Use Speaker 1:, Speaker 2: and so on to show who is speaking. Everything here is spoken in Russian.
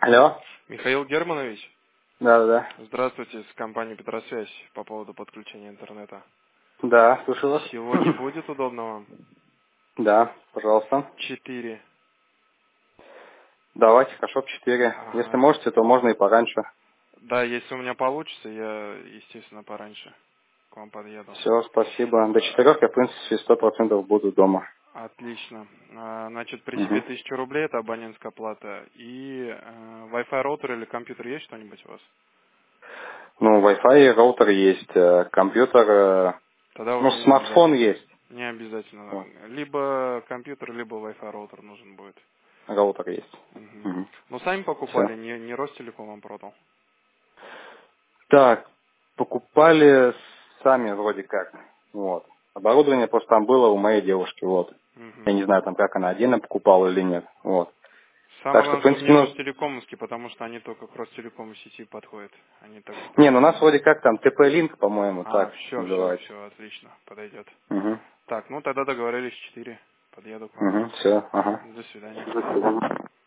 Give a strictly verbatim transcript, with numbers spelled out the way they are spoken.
Speaker 1: Алло.
Speaker 2: Михаил Германович,
Speaker 1: Да, да,
Speaker 2: здравствуйте, с компании Петросвязь по поводу подключения интернета.
Speaker 1: да. Да, слушаю вас.
Speaker 2: Сегодня будет удобно вам?
Speaker 1: Да, пожалуйста.
Speaker 2: Четыре.
Speaker 1: Давайте, хорошо, четыре. Если
Speaker 2: Ага.
Speaker 1: можете, то можно и пораньше.
Speaker 2: Да, если у меня получится, я, естественно, пораньше к вам подъеду.
Speaker 1: Все, спасибо. До четырех я, в принципе, сто процентов буду дома.
Speaker 2: Отлично. А, Значит, при себе
Speaker 1: Угу.
Speaker 2: тысяча рублей, это абонентская плата. И э, Wi-Fi роутер или компьютер есть что-нибудь у вас?
Speaker 1: Ну, Wi-Fi, роутер есть, э, компьютер, э,
Speaker 2: Тогда
Speaker 1: ну,
Speaker 2: уже не
Speaker 1: смартфон
Speaker 2: обязательно.
Speaker 1: есть.
Speaker 2: Не обязательно.
Speaker 1: Вот,
Speaker 2: Либо компьютер, либо Wi-Fi роутер нужен будет.
Speaker 1: роутер есть.
Speaker 2: Мгм.
Speaker 1: Угу.
Speaker 2: Ну, сами
Speaker 1: Все.
Speaker 2: покупали, не, не Ростелеком вам продал.
Speaker 1: Так, покупали сами вроде как. Вот. Оборудование просто там было у моей девушки, вот. Я
Speaker 2: Мгм.
Speaker 1: не знаю, там как она отдельно покупала или нет. Вот. Так
Speaker 2: Самое
Speaker 1: что, в
Speaker 2: главное, чтобы
Speaker 1: принципе,
Speaker 2: не
Speaker 1: ну,
Speaker 2: Ростелекомовский, потому что они только к Ростелекому сети подходят. Они так
Speaker 1: не, ну у нас
Speaker 2: запрограммированы.
Speaker 1: вроде как там тэ пэ-линк, по-моему,
Speaker 2: А,
Speaker 1: так
Speaker 2: все, все,
Speaker 1: называется.
Speaker 2: все, отлично, подойдет.
Speaker 1: Угу.
Speaker 2: Так, ну тогда договорились четыре. Подъеду к вам.
Speaker 1: Угу. Все, ага.
Speaker 2: До свидания.
Speaker 1: До свидания.